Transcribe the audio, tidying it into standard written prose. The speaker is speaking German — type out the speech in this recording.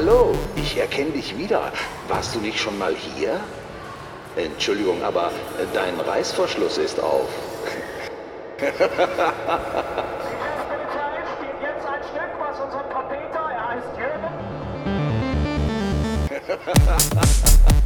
Hallo, ich erkenne dich wieder. Warst du nicht schon mal hier? Entschuldigung, aber dein Reißverschluss ist auf. Die Polizei spielt jetzt ein Stück, was unser Trompeter, er heißt Jürgen.